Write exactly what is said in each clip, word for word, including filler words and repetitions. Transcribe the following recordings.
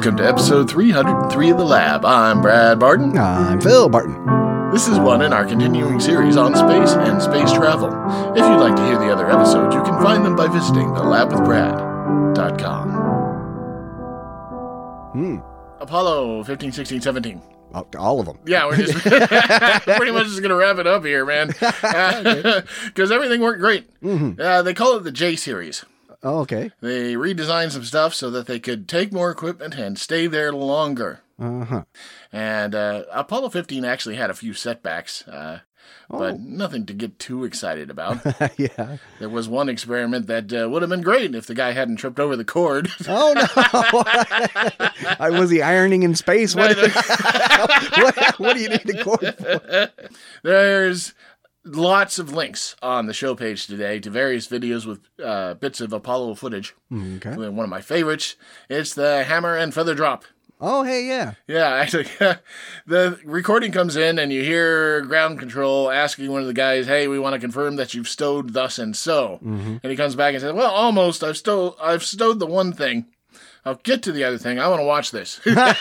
Welcome to episode three hundred three of The Lab. I'm Brad Barton. I'm Phil Barton. This is one in our continuing series on space and space travel. If you'd like to hear the other episodes, you can find them by visiting the lab with brad dot com. Hmm. Apollo fifteen, sixteen, seventeen. All of them. Yeah, we're just pretty much just going to wrap it up here, man. Because uh, everything worked great. Mm-hmm. Uh, they call it the J series. Oh, okay. They redesigned some stuff so that they could take more equipment and stay there longer. Uh-huh. And uh, Apollo fifteen actually had a few setbacks, uh, Oh. but nothing to get too excited about. Yeah. There was one experiment that uh, would have been great if the guy hadn't tripped over the cord. Oh, no. I was he ironing in space? What, what, what do you need the cord for? There's lots of links on the show page today to various videos with uh, bits of Apollo footage. Okay. One of my favorites, it's the hammer and feather drop. Oh, hey, yeah. Yeah, actually, the recording comes in and you hear ground control asking one of the guys, hey, we want to confirm that you've stowed thus and so. Mm-hmm. And he comes back and says, well, almost. I've stowed, I've stowed the one thing. I'll get to the other thing. I want to watch this.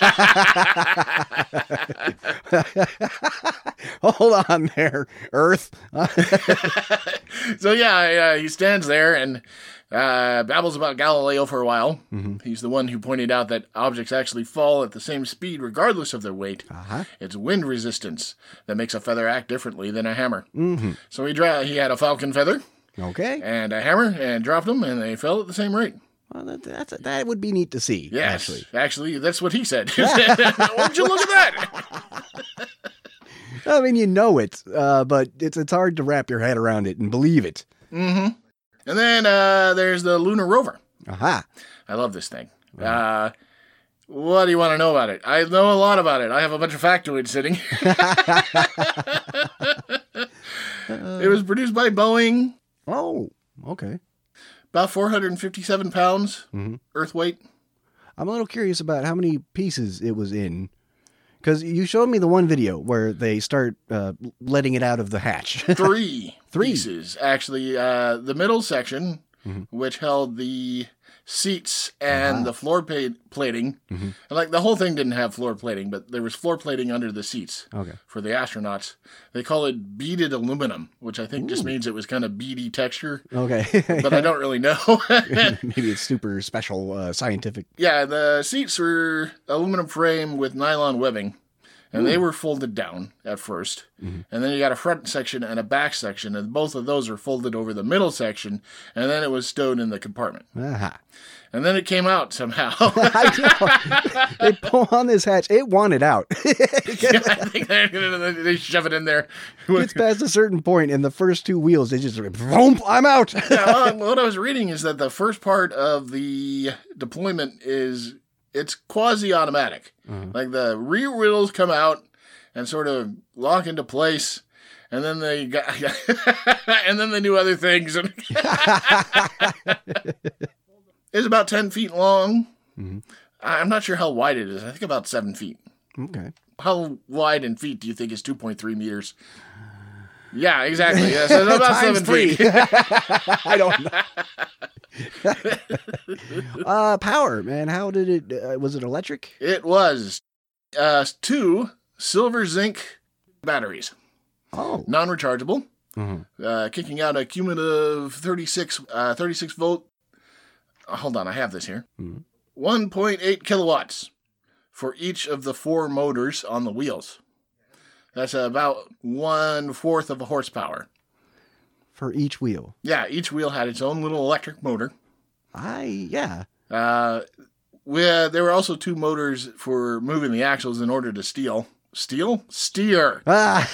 Hold on there, Earth. So, yeah, uh, he stands there and uh, babbles about Galileo for a while. Mm-hmm. He's the one who pointed out that objects actually fall at the same speed regardless of their weight. Uh-huh. It's wind resistance that makes a feather act differently than a hammer. Mm-hmm. So he, dra- he had a falcon feather. Okay. And a hammer and dropped them, and they fell at the same rate. Well, that, that's, that would be neat to see, yes, actually. Actually, that's what he said. Won't you look at that? I mean, you know it, uh, but it's it's hard to wrap your head around it and believe it. Mm-hmm. And then uh, there's the lunar rover. Aha. I love this thing. Uh, what do you want to know about it? I know a lot about it. I have a bunch of factoids sitting. It was produced by Boeing. Oh, okay. About four hundred fifty-seven pounds, mm-hmm. Earth weight. I'm a little curious about how many pieces it was in. Because you showed me the one video where they start uh, letting it out of the hatch. Three, Three pieces. Actually, uh, the middle section, mm-hmm. which held the seats and uh-huh. the floor pa- plating. Mm-hmm. And like the whole thing didn't have floor plating, but there was floor plating under the seats okay. for the astronauts. They call it beaded aluminum, which I think Ooh. just means it was kind of beady texture. Okay. But I don't really know. Maybe it's super special uh, scientific. Yeah, the seats were aluminum frame with nylon webbing. And Ooh. they were folded down at first. Mm-hmm. And then you got a front section and a back section. And both of those are folded over the middle section. And then it was stowed in the compartment. Uh-huh. And then it came out somehow. I know. They pull on this hatch. It wanted out. Yeah, I think they, they shove it in there. It's past a certain point, and the first two wheels, they just, boom, I'm out. Yeah, well, what I was reading is that the first part of the deployment is... it's quasi-automatic. Uh-huh. Like the rear wheels come out and sort of lock into place, and then they got, and then they do other things. It's about ten feet long. Mm-hmm. I'm not sure how wide it is. I think about seven feet. Okay. How wide in feet do you think is two point three meters? Yeah, exactly. Yeah, so it's about seven feet. I don't know. uh, power, man. How did it, uh, was it electric? It was uh, two silver zinc batteries. Oh. Non-rechargeable. Mm-hmm. Uh, kicking out a cumulative thirty-six, uh, thirty-six volt. Oh, hold on, I have this here. Mm-hmm. one point eight kilowatts for each of the four motors on the wheels. That's about one fourth of a horsepower. For each wheel? Yeah, each wheel had its own little electric motor. I, yeah. Uh, we, uh, there were also two motors for moving the axles in order to steal. Steal? Steer. Ah.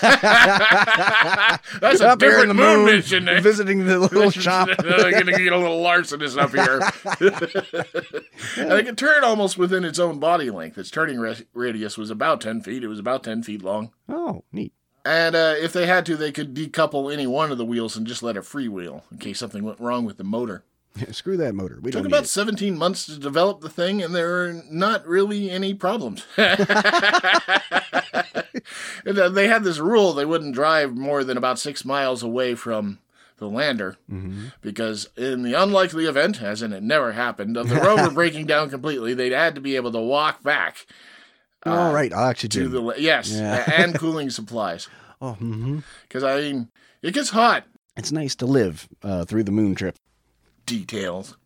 That's a up here in different the moon, moon mission. Eh? Visiting the little shop. I'm going to get a little larcenous up here. And it could turn almost within its own body length. Its turning ra- radius was about ten feet. It was about ten feet long. Oh, neat. And uh, if they had to, they could decouple any one of the wheels and just let it freewheel in case something went wrong with the motor. Yeah, screw that motor. We it took don't about need it. seventeen months to develop the thing, and there were not really any problems. And, uh, they had this rule they wouldn't drive more than about six miles away from the lander, Mm-hmm. because in the unlikely event, as in it never happened, of the rover breaking down completely, they'd had to be able to walk back. All uh, right, oxygen. To the yes, Yeah. and cooling supplies. Oh, mm-hmm. Because I mean, it gets hot. It's nice to live uh, through the moon trip. Details.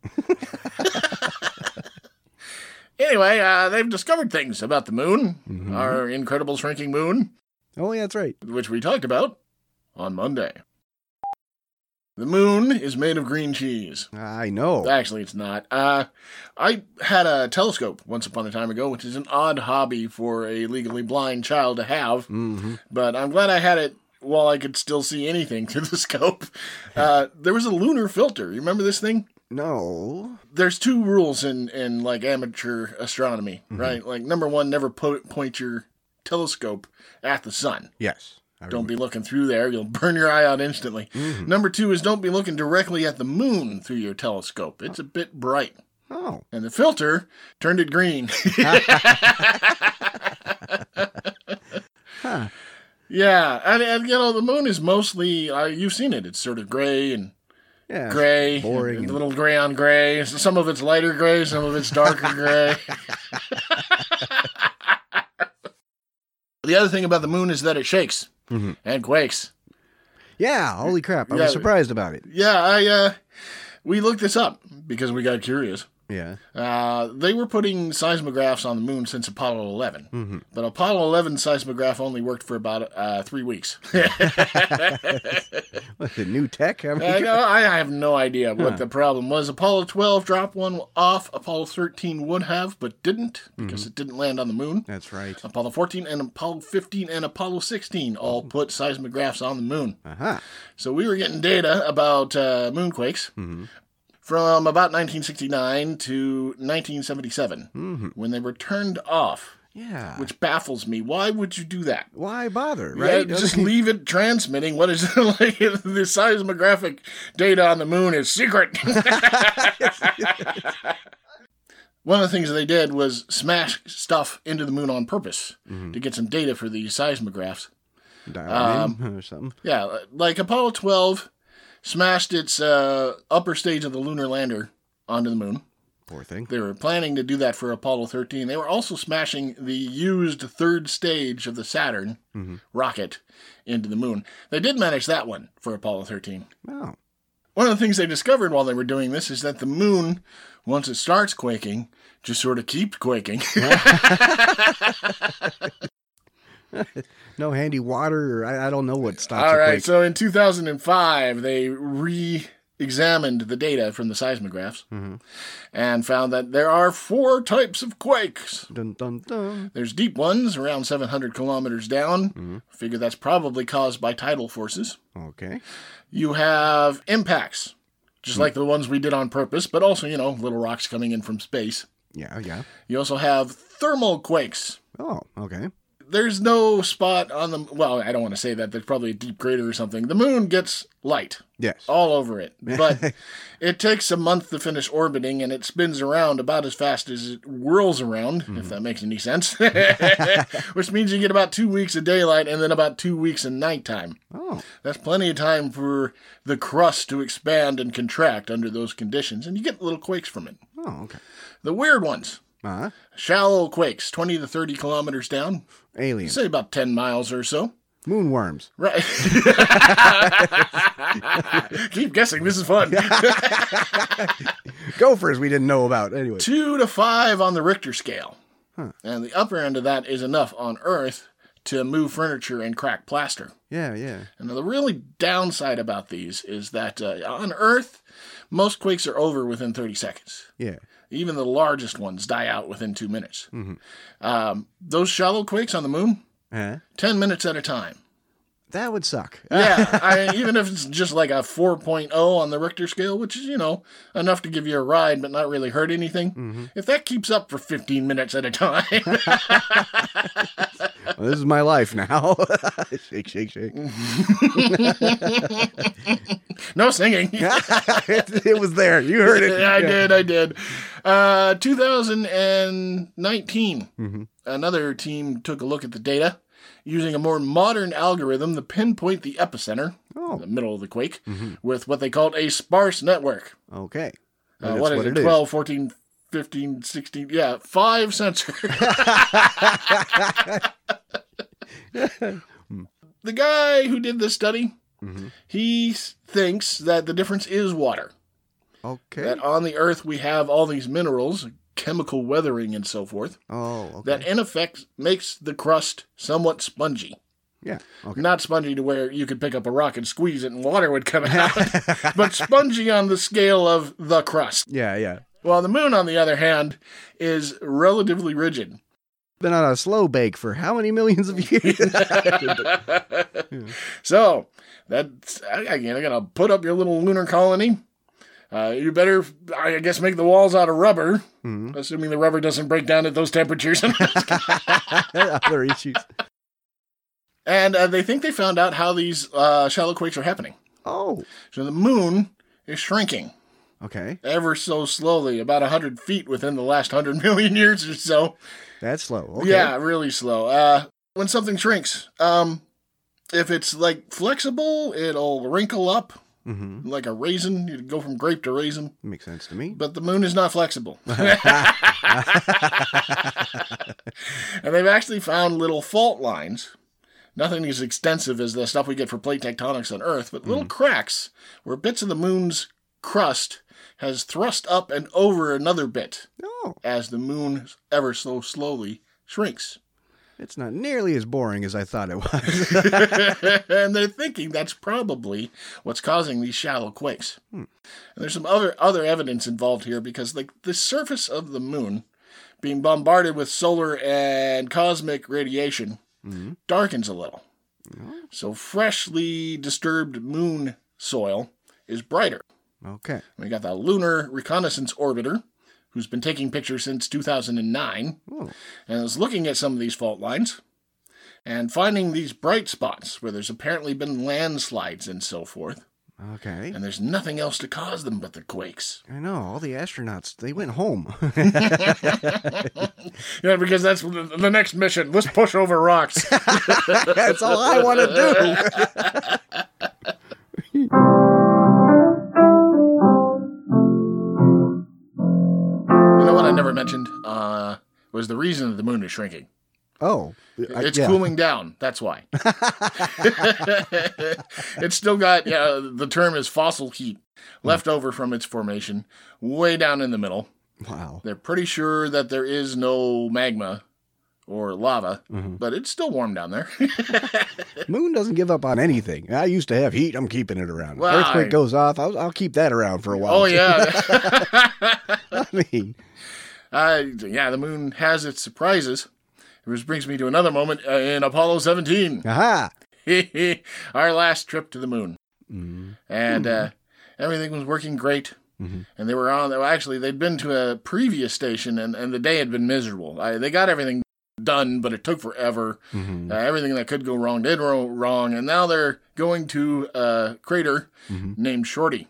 Anyway, uh, they've discovered things about the moon, Mhm. our incredible shrinking moon, Oh, yeah, that's right. which we talked about on Monday. The moon is made of green cheese. I know. Actually, it's not. Uh, I had a telescope once upon a time ago, which is an odd hobby for a legally blind child to have, Mm-hmm. but I'm glad I had it while I could still see anything through the scope. Uh, there was a lunar filter. You remember this thing? No. There's two rules in, in like amateur astronomy, Mm-hmm. right? Like number one, never po- point your telescope at the sun. Yes. I Don't be looking through there. You'll burn your eye out instantly. Mhm. Number two is don't be looking directly at the moon through your telescope. It's a bit bright. Oh. And the filter turned it green. Huh. Yeah. And, and, you know, the moon is mostly, uh, you've seen it. It's sort of gray and Yeah. gray. boring and and- a little gray on gray. Some of it's lighter gray, some of it's darker gray. The other thing about the moon is that it shakes Mhm. and quakes. Yeah. Holy crap. I Yeah. was surprised about it. Yeah, I uh, we looked this up because we got curious. Yeah. Uh, they were putting seismographs on the moon since Apollo eleven, Mm-hmm. but Apollo eleven seismograph only worked for about uh, three weeks. What, the new tech? I mean, I, know, I have no idea what Huh. the problem was. Apollo twelve dropped one off. Apollo thirteen would have, but didn't because Mm-hmm. it didn't land on the moon. That's right. Apollo fourteen and Apollo fifteen and Apollo sixteen all put seismographs on the moon. Uh-huh. So we were getting data about uh, moonquakes Mm-hmm. from about nineteen sixty-nine to nineteen seventy-seven Mm-hmm. when they were turned off, Yeah. which baffles me. Why would you do that? Why bother, Yeah, right? just leave it transmitting. What is it like? The seismographic data on the moon is secret. One of the things they did was smash stuff into the moon on purpose Mhm. to get some data for the seismographs. Dial um, in or something. Yeah, like Apollo twelve smashed its uh, upper stage of the lunar lander onto the moon. Poor thing. They were planning to do that for Apollo thirteen. They were also smashing the used third stage of the Saturn Mhm. rocket into the moon. They did manage that one for Apollo thirteen. Oh. One of the things they discovered while they were doing this is that the moon, once it starts quaking, just sort of keeps quaking. No handy water, or I, I don't know what stops All a right, quake. so in two thousand five, they re-examined the data from the seismographs Mhm. and found that there are four types of quakes. Dun, dun, dun. There's deep ones around seven hundred kilometers down. Mhm. Figure that's probably caused by tidal forces. Okay. You have impacts, just like the ones we did on purpose, but also, you know, little rocks coming in from space. Yeah, yeah. You also have thermal quakes. Oh, okay. There's no spot on the, well, I don't want to say that. There's probably a deep crater or something. The moon gets light Yes. all over it, but it takes a month to finish orbiting, and it spins around about as fast as it whirls around, if that makes any sense. Which means you get about two weeks of daylight and then about two weeks of nighttime. Oh, That's plenty of time for the crust to expand and contract under those conditions, and you get little quakes from it. oh, okay. The weird ones, Uh-huh. shallow quakes, twenty to thirty kilometers down, Aliens. say about ten miles or so. Moonworms. Right. Keep guessing. This is fun. Gophers we didn't know about. Anyway. Two to five on the Richter scale. Huh. And the upper end of that is enough on Earth to move furniture and crack plaster. Yeah, yeah. And the really downside about these is that uh, on Earth, most quakes are over within thirty seconds. Yeah. Even the largest ones die out within two minutes. Mm-hmm. Um, those shallow quakes on the moon, Huh? ten minutes at a time. That would suck. Yeah, I, even if it's just like a four point oh on the Richter scale, which is, you know, enough to give you a ride but not really hurt anything. Mm-hmm. If that keeps up for fifteen minutes at a time. Well, this is my life now. Shake, shake, shake. No singing. it, it was there. You heard it. I Yeah. did, I did. Uh, two thousand nineteen, Mhm. another team took a look at the data using a more modern algorithm to pinpoint the epicenter Oh. in the middle of the quake, Mm-hmm. with what they called a sparse network. Okay. Uh, That's what is what it? it is. twelve, fourteen, fifteen, sixteen, yeah, five sensors. The guy who did this study, Mm-hmm. he s- thinks that the difference is water. Okay. That on the Earth we have all these minerals, chemical weathering and so forth, oh, okay. that in effect makes the crust somewhat spongy. yeah. Okay. Not spongy to where you could pick up a rock and squeeze it and water would come out, but spongy on the scale of the crust. Yeah, yeah. While the moon, on the other hand, is relatively rigid. Been on a slow bake for how many millions of years? So, that's, again, I'm going to put up your little lunar colony. Uh, you better, I guess, make the walls out of rubber, Mhm. assuming the rubber doesn't break down at those temperatures. Other issues. And uh, they think they found out how these uh, shallow quakes are happening. Oh, So the moon is shrinking okay. ever so slowly, about one hundred feet within the last one hundred million years or so. That's slow. Okay. Yeah, really slow. Uh, when something shrinks, um, if it's like flexible, it'll wrinkle up Mm-hmm. like a raisin. You go from grape to raisin. Makes sense to me. But the moon is not flexible. And they've actually found little fault lines. Nothing as extensive as the stuff we get for plate tectonics on Earth, but little cracks where bits of the moon's crust has thrust up and over another bit Oh, as the moon ever so slowly shrinks. it's not nearly as boring as I thought it was. And they're thinking that's probably what's causing these shallow quakes. Hmm. And there's some other other evidence involved here because like the surface of the moon being bombarded with solar and cosmic radiation Mm-hmm. darkens a little. Oh. So freshly disturbed moon soil is brighter. Okay. We got the Lunar Reconnaissance Orbiter, who's been taking pictures since two thousand nine, Oh. and is looking at some of these fault lines and finding these bright spots where there's apparently been landslides and so forth. Okay. And there's nothing else to cause them but the quakes. I know. All the astronauts, they went home. Yeah, because that's the the next mission. Let's push over rocks. That's all I want to do. You know what I never mentioned? Uh, was the reason that the moon is shrinking. Oh. I- It's yeah. cooling down. That's why. It's still got, yeah, the term is fossil heat left over from its formation way down in the middle. Wow. They're pretty sure that there is no magma or lava, Mm-hmm. but it's still warm down there. Moon doesn't give up on anything. I used to have heat. I'm keeping it around. Well, Earthquake I- goes off. I'll, I'll keep that around for a while. Oh, yeah. I mean, uh, yeah, the moon has its surprises. Which brings me to another moment uh, in Apollo seventeen. aha. Our last trip to the moon. Mm-hmm. And uh, everything was working great. Mm-hmm. And they were on, well, actually, they'd been to a previous station, and, and the day had been miserable. I, they got everything done, but it took forever. Mm-hmm. Uh, everything that could go wrong did go wrong, and now they're going to a crater Mm-hmm. named Shorty.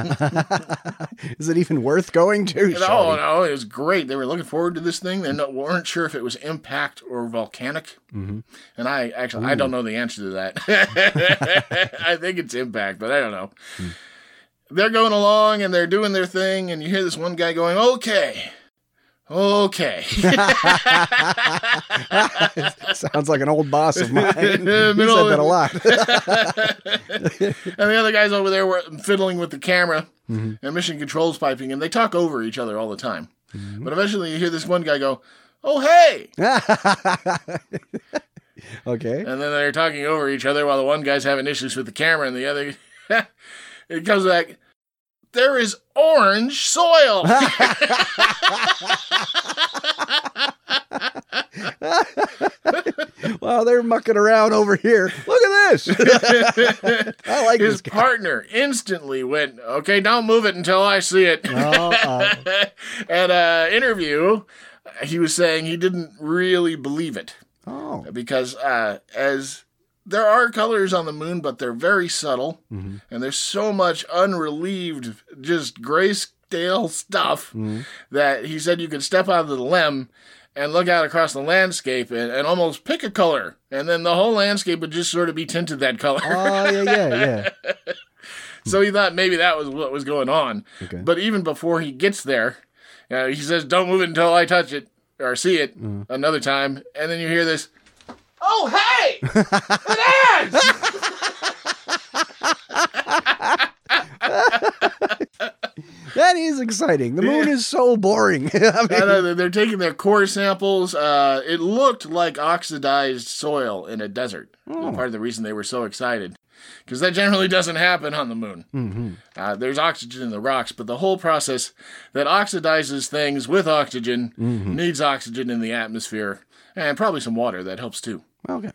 Is it even worth going to? No, Shorty? no, it was great. They were looking forward to this thing. They no, weren't sure if it was impact or volcanic. Mm-hmm. And I actually, I don't know the answer to that. I think it's impact, but I don't know. Hmm. They're going along and they're doing their thing, and you hear this one guy going, okay, okay. Sounds like an old boss of mine. He said Middle that a lot. And the other guys over there were fiddling with the camera, Mm-hmm. and mission controls piping, and they talk over each other all the time. Mm-hmm. But eventually you hear this one guy go, oh, hey! Okay. And then they're talking over each other while the one guy's having issues with the camera, and the other, it comes back, there is orange soil. Wow, they're mucking around over here. Look at this. I like His this guy. partner instantly went, okay, don't move it until I see it. Uh-uh. At an interview, he was saying he didn't really believe it Oh. because uh, as there are colors on the moon, but they're very subtle, Mm-hmm. and there's so much unrelieved, just grayscale stuff Mm-hmm. that he said you could step out of the limb and look out across the landscape and, and almost pick a color. And then the whole landscape would just sort of be tinted that color. Oh, yeah, yeah, yeah. So he thought maybe that was what was going on. Okay. But even before he gets there, uh, he says, don't move it until I touch it or see it Mm. another time. And then you hear this, oh, hey! It is! That is exciting. The moon is so boring. I mean, I know, they're taking their core samples. Uh, it looked like oxidized soil in a desert. Oh. Part of the reason they were so excited. Because that generally doesn't happen on the moon. mm-hmm. Uh, there's oxygen in the rocks, but the whole process that oxidizes things with oxygen Mm-hmm. needs oxygen in the atmosphere. And probably some water. That helps too. Okay.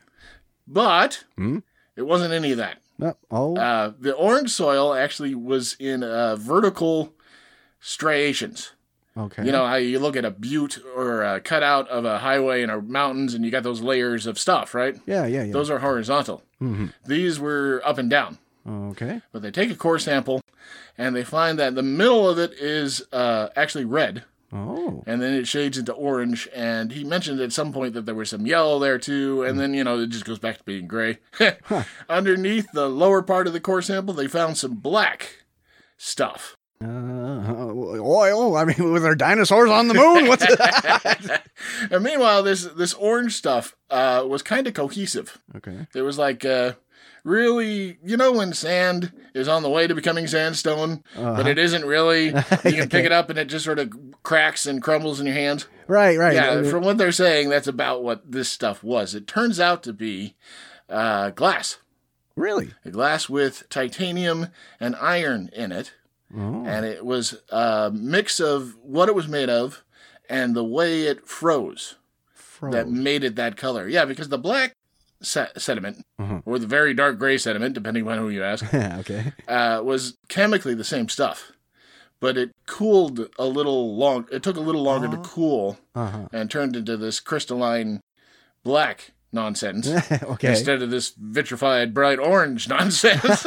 But Hmm? it wasn't any of that. No. Oh, Uh, the orange soil actually was in uh, vertical striations. okay. You know how you look at a butte or a cutout of a highway in our mountains and you got those layers of stuff, right? Yeah, yeah, yeah. Those are horizontal. Mm-hmm. These were up and down. Okay. But they take a core sample and they find that the middle of it is uh, actually red. Oh. And then it shades into orange. And he mentioned at some point that there was some yellow there too. And then, you know, it just goes back to being gray. Underneath the lower part of the core sample, they found some black stuff. Uh, oil. I mean, were there dinosaurs on the moon? What's it? And meanwhile, this this orange stuff uh, was kind of cohesive. Okay. It was like uh, really, you know, when sand is on the way to becoming sandstone, Uh-huh. but it isn't really. You can pick it up and it just sort of cracks and crumbles in your hands. Right, right. Yeah, I mean, from what they're saying, that's about what this stuff was. It turns out to be uh, glass. really? A glass with titanium and iron in it. Oh. And it was a mix of what it was made of and the way it froze Froze. that made it that color. Yeah, because the black se- sediment, Uh-huh. or the very dark gray sediment, depending on who you ask, Okay. uh, was chemically the same stuff. But it cooled a little long. It took a little longer to Oh. cool Uh-huh. and turned into this crystalline black nonsense Okay. instead of this vitrified bright orange nonsense.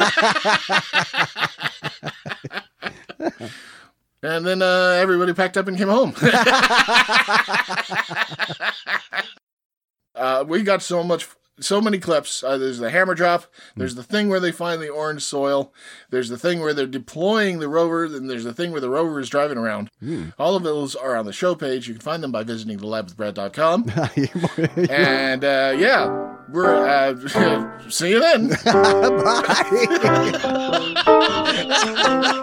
And then uh, everybody packed up and came home. uh, we got so much, so many clips. Uh, there's the hammer drop. There's the thing where they find the orange soil. There's the thing where they're deploying the rover. And there's the thing where the rover is driving around. Mm. All of those are on the show page. You can find them by visiting the lab with brad dot com. And uh, yeah, we're uh, see you then. Bye.